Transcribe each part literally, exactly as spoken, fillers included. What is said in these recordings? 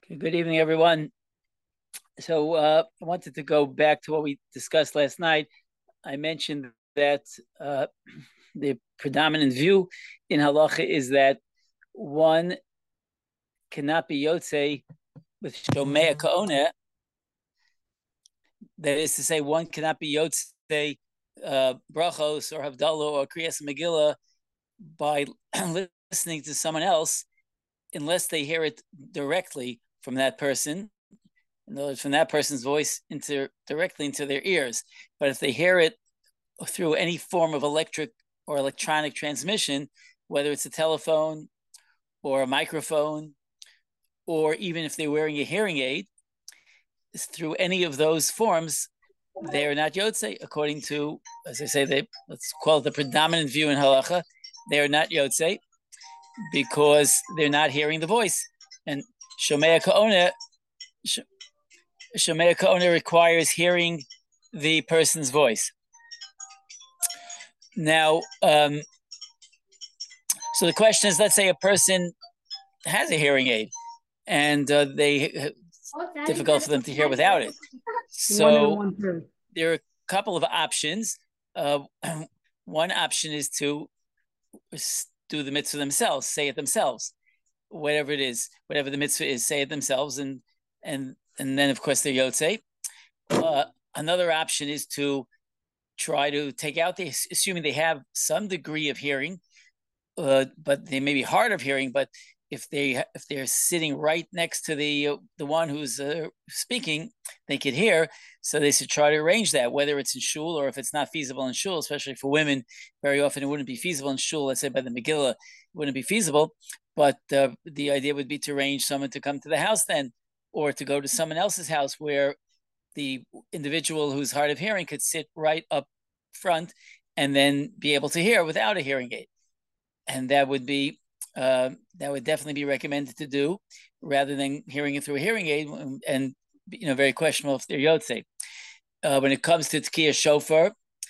Okay, good evening, everyone. So uh, I wanted to go back to what we discussed last night. I mentioned that uh, the predominant view in halacha is that one cannot be yotze with shomea kaona. That is to say, one cannot be yotze uh, brachos or havdalah or kriyas megillah by listening to someone else unless they hear it directly from that person. In other words, from that person's voice into directly into their ears. But if they hear it through any form of electric or electronic transmission, whether it's a telephone or a microphone, or even if they're wearing a hearing aid, through any of those forms, they are not yotze, according to, as I say, they let's call it the predominant view in halacha. They are not yotze because they're not hearing the voice. And shomea kaona, shomea kaona requires hearing the person's voice. Now, um, so the question is, let's say a person has a hearing aid and uh, they it's difficult for them to hear without it. So there are a couple of options. Uh, one option is to do the mitzvah themselves, say it themselves, whatever it is, whatever the mitzvah is, say it themselves, and and and then of course they're yotze. Uh, another option is to try to take out the, assuming they have some degree of hearing, uh, but they may be hard of hearing. But if they if they're sitting right next to the uh, the one who's uh, speaking, they could hear. So they should try to arrange that, whether it's in shul or if it's not feasible in shul, especially for women. Very often it wouldn't be feasible in shul. Let's say by the Megillah, it wouldn't be feasible. But uh, the idea would be to arrange someone to come to the house then, or to go to someone else's house where the individual who's hard of hearing could sit right up front and then be able to hear without a hearing aid. And that would be uh, that would definitely be recommended to do, rather than hearing it through a hearing aid, and you know, very questionable if they're yotze. Uh, when it comes to tkiyah shofar,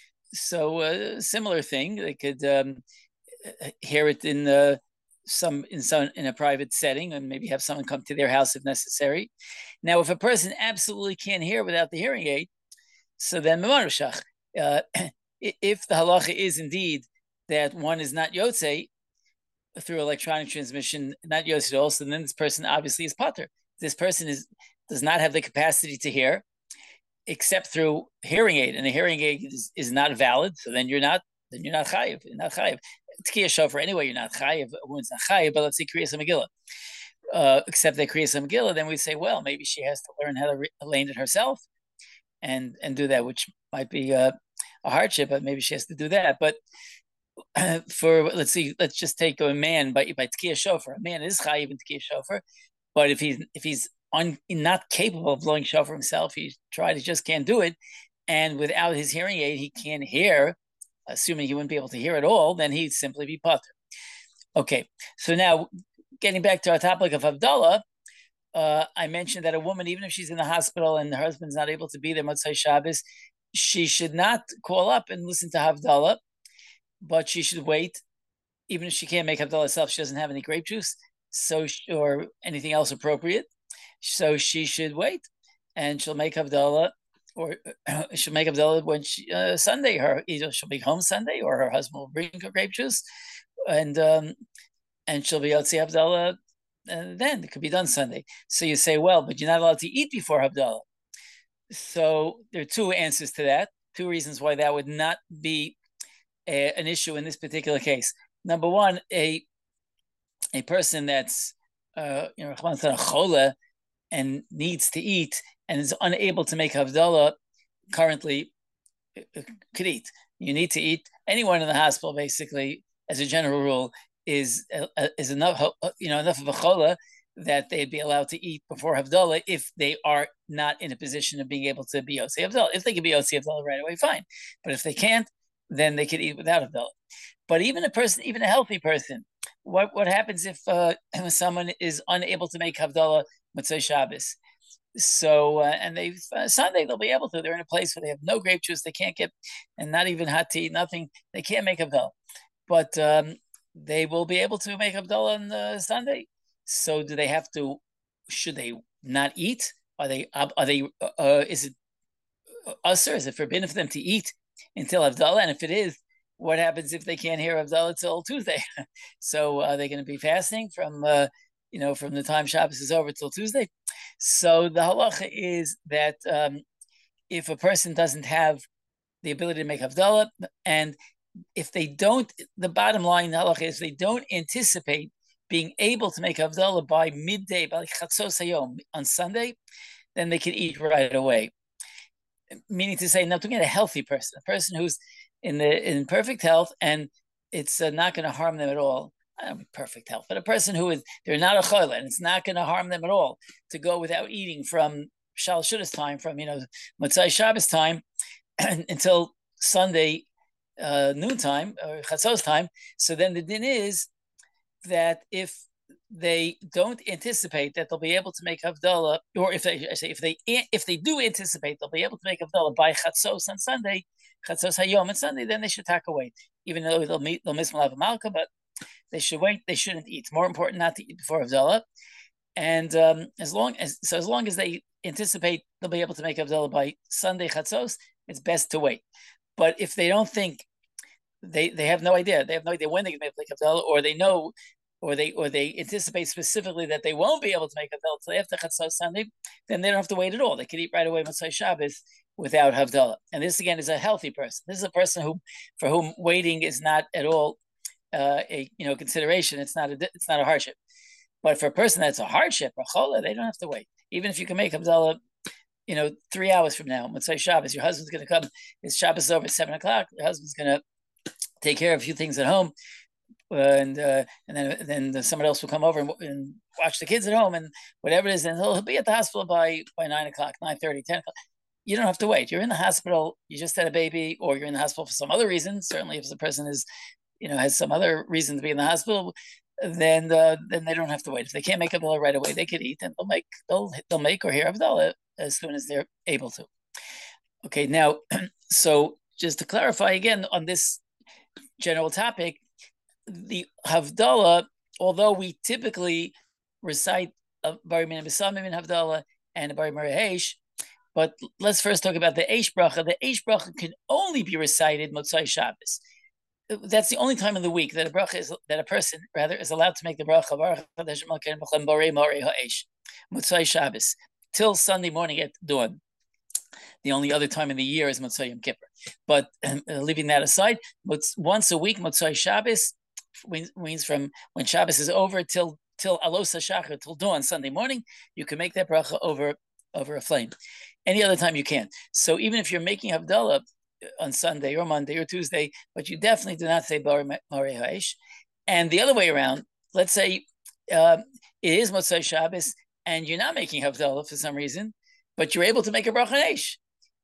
so a uh, similar thing. They could um, hear it in the some in some in a private setting, and maybe have someone come to their house if necessary. Now, if a person absolutely can't hear without the hearing aid, so then memarushach. Uh, if the halacha is indeed that one is not yotze through electronic transmission, not yotze at all, so then this person obviously is pater. This person is does not have the capacity to hear except through hearing aid, and the hearing aid is, is not valid. So then you're not then you're not chayiv. You're not chayiv. Tkiyah shofar anyway. You're not chayiv. A woman's not chayiv. But let's say kriyas megillah. Uh, except that kriyas megillah, then we say, well, maybe she has to learn how to re- learn it herself, and and do that, which might be uh, a hardship, but maybe she has to do that. But uh, for let's see, let's just take a man by by tkiyah shofar. A man is chayiv in tkiyah shofar, but if he's if he's un, not capable of blowing shofar himself, he tried, he just can't do it, and without his hearing aid, he can't hear. Assuming he wouldn't be able to hear at all, then he'd simply be pater. Okay, so now getting back to our topic of Havdalah, uh, I mentioned that a woman, even if she's in the hospital and her husband's not able to be there Motzei Shabbos, she should not call up and listen to Havdalah, but she should wait. Even if she can't make Havdalah herself, she doesn't have any grape juice, so she, or anything else appropriate, so she should wait, and she'll make Havdalah, or she'll make Havdalah when she uh, Sunday. Her either she'll be home Sunday, or her husband will bring her grape juice, and um, and she'll be Yotzi Havdalah. And then it could be done Sunday. So you say, well, but you're not allowed to eat before Havdalah. So there are two answers to that, two reasons why that would not be a, an issue in this particular case. Number one, a a person that's uh, you know chola and needs to eat and is unable to make Havdalah currently could eat. You need to eat. Anyone in the hospital, basically, as a general rule, is uh, is enough, you know, enough of a chola that they'd be allowed to eat before Havdalah if they are not in a position of being able to be Yotzi Havdalah. If they can be Yotzi Havdalah right away, fine. But if they can't, then they could eat without Havdalah. But even a person, even a healthy person, what what happens if uh, someone is unable to make Havdalah Motzei Shabbos? So, uh, and they uh, Sunday they'll be able to. They're in a place where they have no grape juice, they can't get, and not even hot tea, nothing. They can't make Havdalah, but um, they will be able to make Havdalah on uh, Sunday. So, do they have to should they not eat? Are they are they uh, is it usher? Is it forbidden for them to eat until Havdalah? And if it is, what happens if they can't hear Havdalah till Tuesday? So are they going to be fasting from uh, you know from the time Shabbos is over till Tuesday? So the halacha is that um, if a person doesn't have the ability to make Havdalah, and if they don't, the bottom line the halacha is they don't anticipate being able to make Havdalah by midday, by Chatzos Hayom on Sunday, then they can eat right away. Meaning to say, not looking at a healthy person, a person who's in the in perfect health, and it's uh, not going to harm them at all. I don't mean perfect health, but a person who is they're not a chayla, and it's not going to harm them at all to go without eating from Shal Shudas time, from you know Motzai Shabbos time until Sunday uh, noontime or Chatzos time. So then the din is that if they don't anticipate that they'll be able to make Havdalah, or if they I say if they if they do anticipate they'll be able to make Havdalah by Chatzos on Sunday, Chatzos Hayom on Sunday, then they should tack away. Even though they'll meet they'll miss Malav Malka, but they should wait. They shouldn't eat. It's more important not to eat before Havdalah. And um, as long as so as long as they anticipate they'll be able to make Havdalah by Sunday Chatzos, it's best to wait. But if they don't think they they have no idea, they have no idea when they can make Havdalah, or they know. Or they or they anticipate specifically that they won't be able to make Havdalah till after Chatzos Sunday, then they don't have to wait at all. They can eat right away Motzai Shabbos without Havdalah. And this again is a healthy person. This is a person who, for whom waiting is not at all uh, a you know consideration. It's not a it's not a hardship. But for a person that's a hardship, a chola, they don't have to wait. Even if you can make Havdalah, you know, three hours from now, Motzai Shabbos, your husband's going to come. His Shabbos is over at seven o'clock. Your husband's going to take care of a few things at home. Uh, and uh, and then then someone else will come over and, and watch the kids at home and whatever it is, and he'll, he'll be at the hospital by by nine o'clock, nine thirty, ten o'clock. You don't have to wait. You're in the hospital. You just had a baby, or you're in the hospital for some other reason. Certainly, if the person is, you know, has some other reason to be in the hospital, then uh, then they don't have to wait. If they can't make Havdalah right away, they can eat, and they'll make they'll they'll make or hear Havdalah as soon as they're able to. Okay, now, so just to clarify again on this general topic. The Havdalah, although we typically recite a Bari Minim B'Samim in Havdalah and a Bari Mari Heish, but let's first talk about the Eish Bracha. The Eish Bracha can only be recited Motzai Shabbos. That's the only time of the week that a bracha is that a person rather is allowed to make the bracha Baruch Hashem Malkeinu B'Chem Borei Mari Ha'Eish Motzai Shabbos till Sunday morning at dawn. The only other time in the year is Motzai Yom Kippur. But uh, leaving that aside, once a week Motzai Shabbos means from when Shabbos is over till till Alos HaShachar, till dawn Sunday morning, you can make that bracha over over a flame. Any other time you can't. So even if you're making Havdalah on Sunday or Monday or Tuesday, but you definitely do not say Bari Mari Ha'Eish. And the other way around, let's say uh, it is Motzai Shabbos and you're not making Havdalah for some reason, but you're able to make a bracha Eish.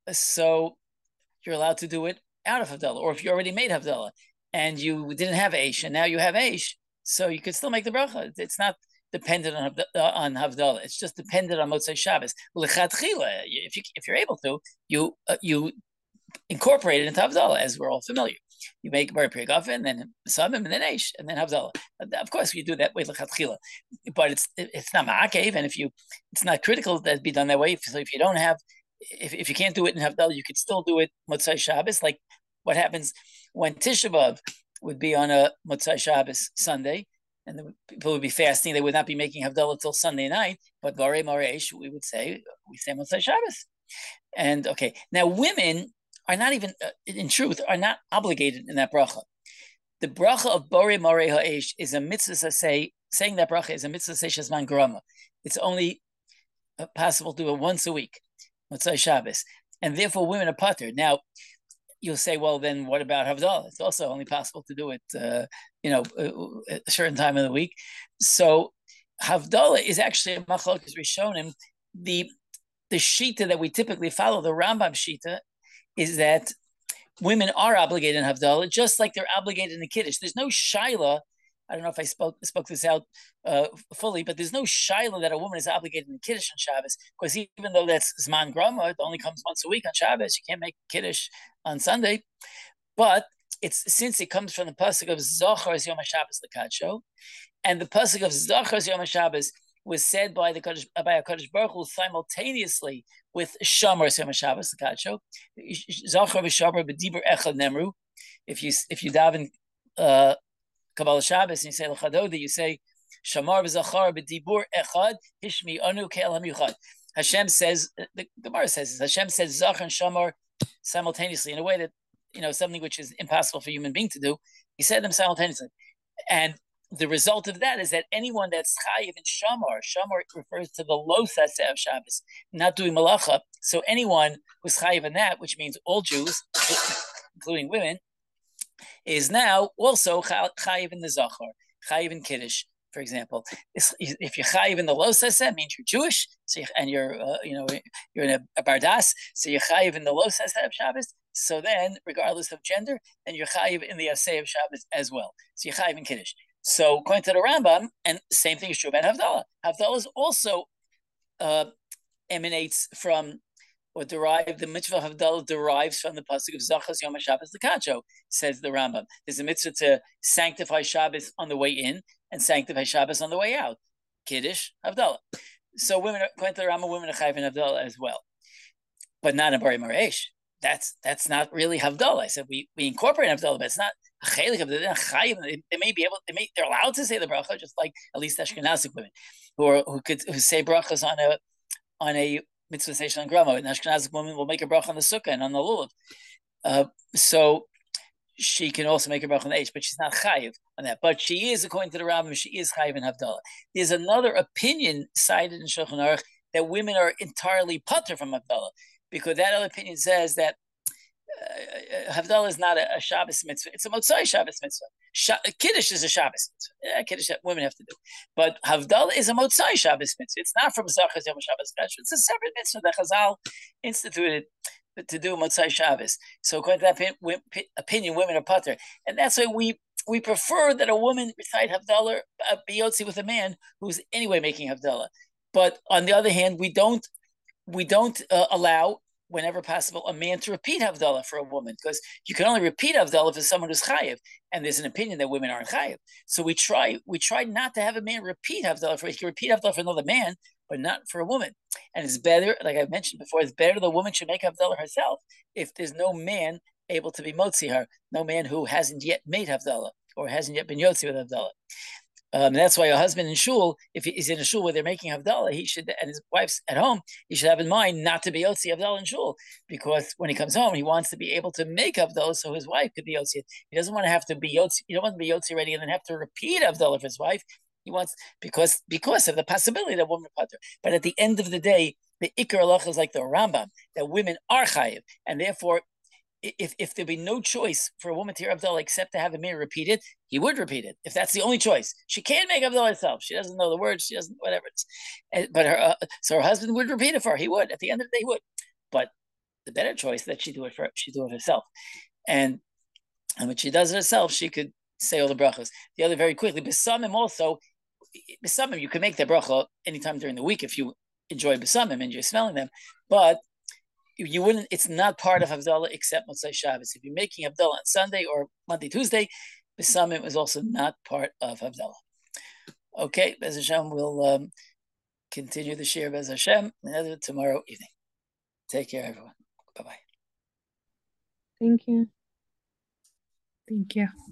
So you're allowed to do it out of Havdalah, or if you already made Havdalah and you didn't have Eish, and now you have Eish, so you could still make the bracha. It's not dependent on on Havdalah. It's just dependent on Motzai Shabbos. L'chadchila, if you if you're able to, you uh, you incorporate it into Havdalah, as we're all familiar. You make Bar Pri Hagafen, and then Samim, and then Eish, and then Havdalah. Of course, you do that way l'chadchila, but it's it's not ma'akev, and if you, it's not critical that it be done that way. So if you don't have, if if you can't do it in Havdalah, you could still do it Motzai Shabbos, like what happens when Tisha B'Av would be on a Motzai Shabbos Sunday, and the people would be fasting. They would not be making Havdalah till Sunday night, but Barei Mareish, we would say, we say Motzai Shabbos. And okay, now women are not even, uh, in truth, are not obligated in that bracha. The bracha of Barei Marei Ha'esh is a mitzvah say, saying that bracha is a mitzvah say Shazman Grama. It's only uh, possible to do it once a week, Motzai Shabbos. And therefore women are pater. Now, you'll say, well, then what about Havdalah? It's also only possible to do it, uh, you know, at a certain time of the week. So Havdalah is actually a machlokas rishonim. The the shita that we typically follow, the Rambam shita, is that women are obligated in Havdalah, just like they're obligated in the Kiddush. There's no shaila. I don't know if I spoke spoke this out uh, fully, but there's no shaila that a woman is obligated in the Kiddush on Shabbos, because even though that's Zman Grama, it only comes once a week on Shabbos. You can't make Kiddush on Sunday. But it's since it comes from the pasuk of Zachar Yom HaShabbos L'Kadsho, and the pasuk of Zachar Yom HaShabbos was said by the Kodesh, by a Kodesh Baruch Hu simultaneously with Shomer Sema Shabbos the Kacho. Zachar v'Shomer b'Dibur Echad Nemru. If you if you daven uh, Kabbalah Shabbos and you say L'Chadoda, you say Shamar v'Zachar b'Dibur Echad Hishmi Anu Ke'el HaMiuchad. Hashem says, the Gemara says this, Hashem says Zachar and Shamar simultaneously in a way that, you know, something which is impossible for a human being to do. He said them simultaneously. And the result of that is that anyone that's chayiv in shamar, shamar refers to the lo saseh of Shabbos, not doing malacha. So anyone who's chayiv in that, which means all Jews, including women, is now also chayiv in the zachar, chayiv in kiddush, for example. If you're chayiv in the lo saseh, it means you're Jewish, so you, and you're, uh, you know, you're in a, a bardas, so you're chayiv in the lo saseh of Shabbos. So then, regardless of gender, then you're chayiv in the aseh of Shabbos as well. So you're chayiv in kiddush. So according to the Rambam, and same thing is true about Havdalah. Havdalah is also uh, emanates from or derived, the mitzvah of Havdalah derives from the pasuk of Zachas Yom HaShabbos L'Kacho, says the Rambam. There's a mitzvah to sanctify Shabbos on the way in and sanctify Shabbos on the way out. Kiddush, Havdalah. So women, according to the Rambam, women are chayiv in Havdalah as well, but not in Bari Maresh. That's that's not really Havdalah. I said we we incorporate Havdalah, but it's not a chelik of the chayiv. They may be able, they may, they're allowed to say the bracha, just like at least Ashkenazic women who are who could who say brachas on a on a mitzvah station on grama. An Ashkenazic woman will make a bracha on the sukkah and on the lulav. Uh, so she can also make a bracha on the H, but she's not chayiv on that. But she is, according to the Rambam, she is chayiv in Havdalah. There's another opinion cited in Shulchan Aruch that women are entirely patur from Havdalah, because that other opinion says that uh, Havdalah is not a, a Shabbos mitzvah; it's a Motzai Shabbos mitzvah. Sh- Kiddush is a Shabbos mitzvah. Yeah, Kiddush women have to do, but Havdalah is a Motzai Shabbos mitzvah. It's not from Zachas Yom Shabbos. It's a separate mitzvah that Chazal instituted to do Motzai Shabbos. So according to that opinion, women are patur, and that's why we we prefer that a woman recite Havdalah uh, biyotzi with a man who's anyway making Havdalah. But on the other hand, we don't we don't uh, allow, whenever possible, a man to repeat Havdalah for a woman, because you can only repeat Havdalah for someone who's chayiv, and there's an opinion that women aren't chayiv. So we try we try not to have a man repeat Havdalah for, he can repeat Havdalah for another man, but not for a woman. And it's better, like I mentioned before, it's better the woman should make Havdalah herself if there's no man able to be motzi her, no man who hasn't yet made Havdalah or hasn't yet been yotzi with Havdalah. Um, that's why a husband in shul, if he's in a shul where they're making Havdalah, he should, and his wife's at home, he should have in mind not to be yotzi Havdalah in shul, because when he comes home, he wants to be able to make Havdalah so his wife could be yotzi. He doesn't want to have to be yotzi. He don't want to be yotzi ready and then have to repeat Havdalah for his wife. He wants, because because of the possibility that women are patur. But at the end of the day, the Ikar halacha is like the Rambam, that women are chayiv, and therefore, if if there be no choice for a woman to hear Havdalah except to have a man repeat it, he would repeat it. If that's the only choice, she can't make Havdalah herself. She doesn't know the words. She doesn't, whatever. It's, but her uh, so her husband would repeat it for her. He would. At the end of the day, he would. But the better choice is that she do it for she do it herself, and and when she does it herself, she could say all the brachas. The other, very quickly, besamim also. Besamim, you can make the bracha anytime during the week if you enjoy besamim and you're smelling them, but you wouldn't. It's not part of Havdalah except Motzai Shabbos. If you're making Havdalah on Sunday or Monday, Tuesday, besamim is also not part of Havdalah. Okay, Bez Hashem, we'll um, continue the share Bez Hashem tomorrow evening. Take care, everyone. Bye bye. Thank you. Thank you.